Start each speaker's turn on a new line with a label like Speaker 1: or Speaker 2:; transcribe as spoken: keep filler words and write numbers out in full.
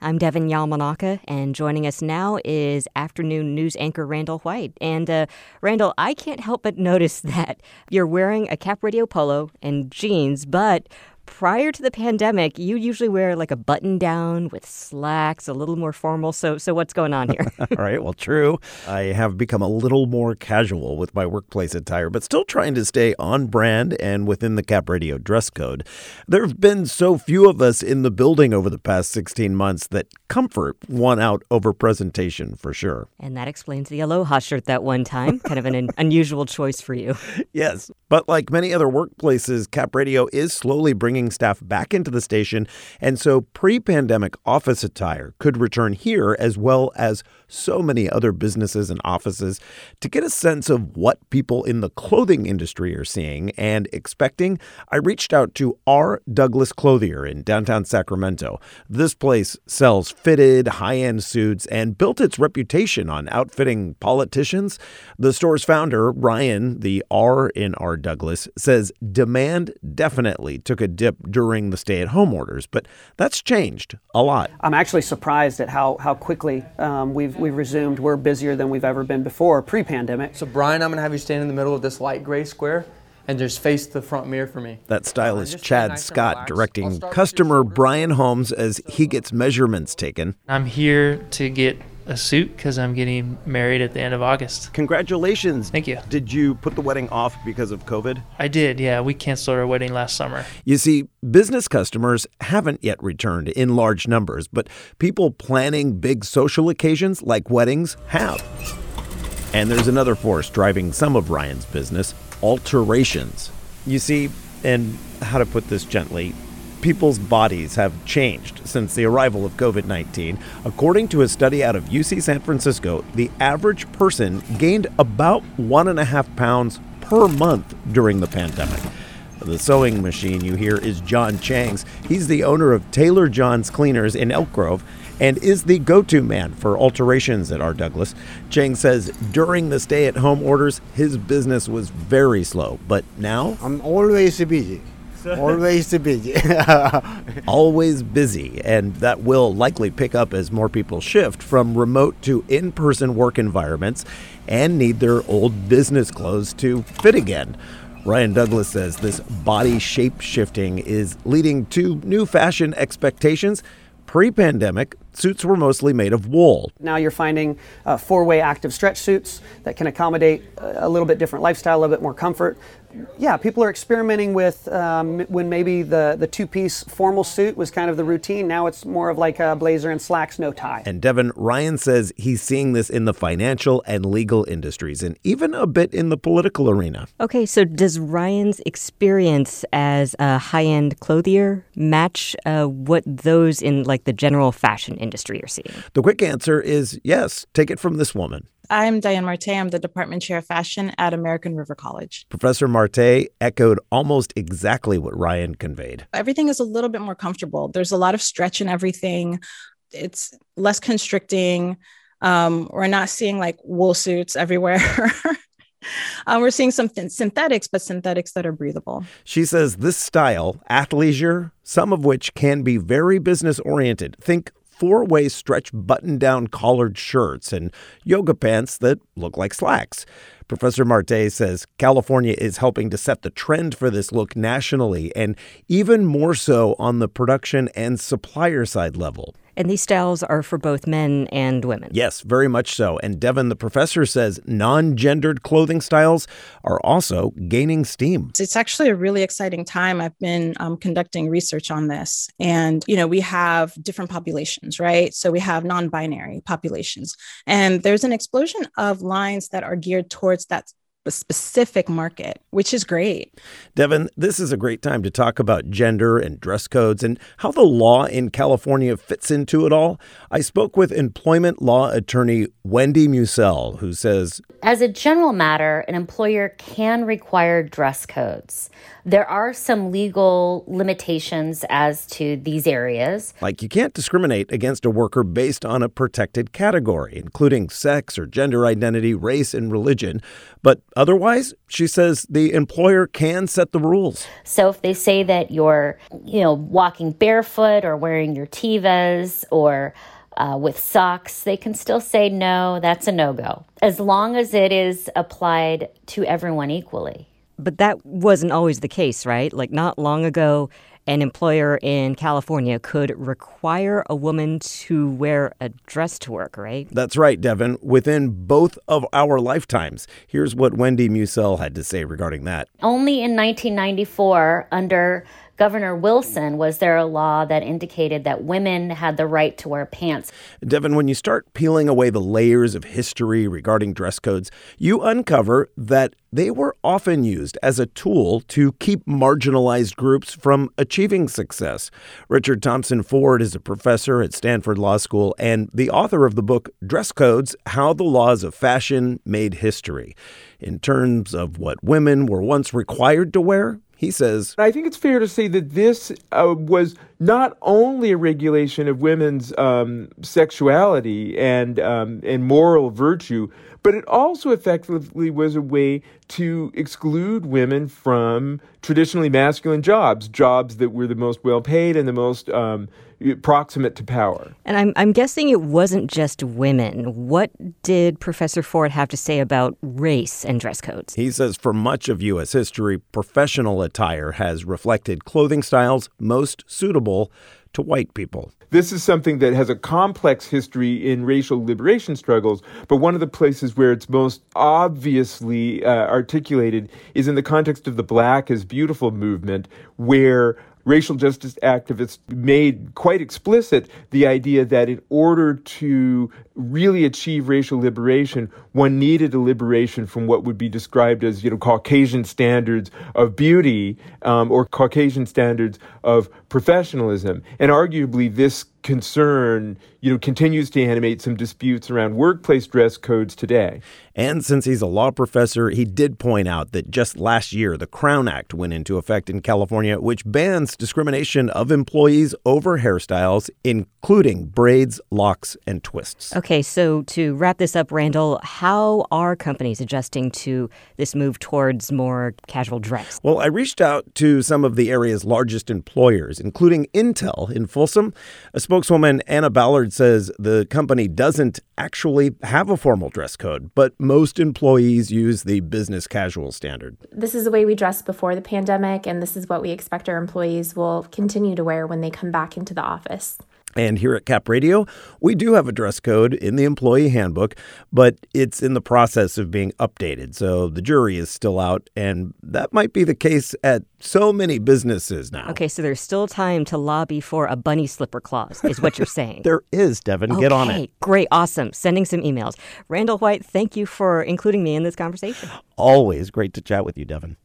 Speaker 1: I'm Devin Yamanaka, and joining us now is afternoon news anchor Randall White. And uh, Randall, I can't help but notice that you're wearing a Cap Radio polo and jeans, but prior to the pandemic, you usually wear like a button down with slacks, a little more formal. So so what's going on here?
Speaker 2: All right. Well, true. I have become a little more casual with my workplace attire, but still trying to stay on brand and within the Cap Radio dress code. There have been so few of us in the building over the past sixteen months that comfort won out over presentation for sure.
Speaker 1: And that explains the Aloha shirt that one time. Kind of an, an unusual choice for you.
Speaker 2: Yes. But like many other workplaces, Cap Radio is slowly bringing staff back into the station, and so pre-pandemic office attire could return here as well as so many other businesses and offices. To get a sense of what people in the clothing industry are seeing and expecting, I reached out to R. Douglas Clothier in downtown Sacramento. This place sells fitted, high-end suits and built its reputation on outfitting politicians. The store's founder, Ryan, the R in R. Douglas, says demand definitely took a dip during the stay-at-home orders, but that's changed a lot.
Speaker 3: I'm actually surprised at how how quickly um, we've we've resumed. We're busier than we've ever been before, pre-pandemic.
Speaker 4: So Brian, I'm gonna have you stand in the middle of this light gray square and just face the front mirror for me.
Speaker 2: That stylist Chad nice Scott directing customer Brian Holmes as he gets measurements taken.
Speaker 5: I'm here to get a suit because I'm getting married at the end of August.
Speaker 2: Congratulations.
Speaker 5: Thank you.
Speaker 2: Did you put the wedding off because of COVID?
Speaker 5: I did, yeah. We canceled our wedding last summer.
Speaker 2: You see, business customers haven't yet returned in large numbers, but people planning big social occasions like weddings have. And there's another force driving some of Ryan's business, alterations. You see, and how to put this gently, people's bodies have changed since the arrival of COVID nineteen. According to a study out of U C San Francisco, the average person gained about one and a half pounds per month during the pandemic. The sewing machine you hear is John Chang's. He's the owner of Taylor John's Cleaners in Elk Grove and is the go-to man for alterations at R. Douglas. Chang says during the stay-at-home orders, his business was very slow, but now
Speaker 6: I'm always busy. Always busy.
Speaker 2: Always busy, and that will likely pick up as more people shift from remote to in-person work environments and need their old business clothes to fit again. Ryan Douglas says this body shape shifting is leading to new fashion expectations. Pre-pandemic, suits were mostly made of wool.
Speaker 3: Now you're finding uh, four-way active stretch suits that can accommodate a little bit different lifestyle, a little bit more comfort. Yeah, people are experimenting with um, when maybe the, the two-piece formal suit was kind of the routine. Now it's more of like a blazer and slacks, no tie.
Speaker 2: And Devin, Ryan says he's seeing this in the financial and legal industries and even a bit in the political arena.
Speaker 1: Okay, so does Ryan's experience as a high-end clothier match uh, what those in like the general fashion industry are seeing?
Speaker 2: The quick answer is yes. Take it from this woman.
Speaker 7: I'm Diane Marte. I'm the Department Chair of Fashion at American River College.
Speaker 2: Professor Marte echoed almost exactly what Ryan conveyed.
Speaker 7: Everything is a little bit more comfortable. There's a lot of stretch in everything. It's less constricting. Um, we're not seeing like wool suits everywhere. Uh, we're seeing some th- synthetics, but synthetics that are breathable.
Speaker 2: She says this style, athleisure, some of which can be very business-oriented. Think four-way stretch button-down collared shirts and yoga pants that look like slacks. Professor Marte says California is helping to set the trend for this look nationally and even more so on the production and supplier side level.
Speaker 1: And these styles are for both men and women.
Speaker 2: Yes, very much so. And Devin, the professor, says non-gendered clothing styles are also gaining steam.
Speaker 7: It's actually a really exciting time. I've been um, conducting research on this. And, you know, we have different populations, right? So we have non-binary populations. And there's an explosion of lines that are geared towards that a specific market, which is great.
Speaker 2: Devin, this is a great time to talk about gender and dress codes and how the law in California fits into it all. I spoke with employment law attorney Wendy Musell, who says,
Speaker 8: as a general matter, an employer can require dress codes. There are some legal limitations as to these areas.
Speaker 2: Like you can't discriminate against a worker based on a protected category, including sex or gender identity, race, and religion. But Otherwise, she says the employer can set the rules.
Speaker 8: So if they say that you're, you know, walking barefoot or wearing your Tevas or uh, with socks, they can still say, no, that's a no-go, as long as it is applied to everyone equally.
Speaker 1: But that wasn't always the case, right? Like not long ago, an employer in California could require a woman to wear a dress to work, right?
Speaker 2: That's right, Devin. Within both of our lifetimes. Here's what Wendy Mussel had to say regarding that.
Speaker 8: Only in nineteen ninety-four, under Governor Wilson, was there a law that indicated that women had the right to wear pants.
Speaker 2: Devin, when you start peeling away the layers of history regarding dress codes, you uncover that they were often used as a tool to keep marginalized groups from achieving success. Richard Thompson Ford is a professor at Stanford Law School and the author of the book Dress Codes: How the Laws of Fashion Made History. In terms of what women were once required to wear, he says,
Speaker 9: I think it's fair to say that this uh, was not only a regulation of women's um, sexuality and um, and moral virtue, but it also effectively was a way to exclude women from traditionally masculine jobs, jobs that were the most well-paid and the most um, proximate to power.
Speaker 1: And I'm I'm guessing it wasn't just women. What did Professor Ford have to say about race and dress codes?
Speaker 2: He says for much of U S history, professional attire has reflected clothing styles most suitable to white people.
Speaker 9: This is something that has a complex history in racial liberation struggles, but one of the places where it's most obviously uh, articulated is in the context of the Black is Beautiful movement, where racial justice activists made quite explicit the idea that in order to really achieve racial liberation, one needed a liberation from what would be described as, you know, Caucasian standards of beauty um, or Caucasian standards of professionalism. And arguably this concern, you know, continues to animate some disputes around workplace dress codes today.
Speaker 2: And since he's a law professor, he did point out that just last year, the Crown Act went into effect in California, which bans discrimination of employees over hairstyles, including braids, locks, and twists.
Speaker 1: Okay, so to wrap this up, Randall, how are companies adjusting to this move towards more casual dress?
Speaker 2: Well, I reached out to some of the area's largest employers, including Intel in Folsom. A spokeswoman, Anna Ballard, says the company doesn't actually have a formal dress code, but most employees use the business casual standard.
Speaker 10: This is the way we dressed before the pandemic, and this is what we expect our employees will continue to wear when they come back into the office.
Speaker 2: And here at Cap Radio, we do have a dress code in the employee handbook, but it's in the process of being updated. So the jury is still out, and that might be the case at so many businesses now.
Speaker 1: Okay, so there's still time to lobby for a bunny slipper clause, is what you're saying.
Speaker 2: There is, Devin.
Speaker 1: Okay,
Speaker 2: get on it.
Speaker 1: Great, awesome. Sending some emails. Randall White, thank you for including me in this conversation.
Speaker 2: Always great to chat with you, Devin.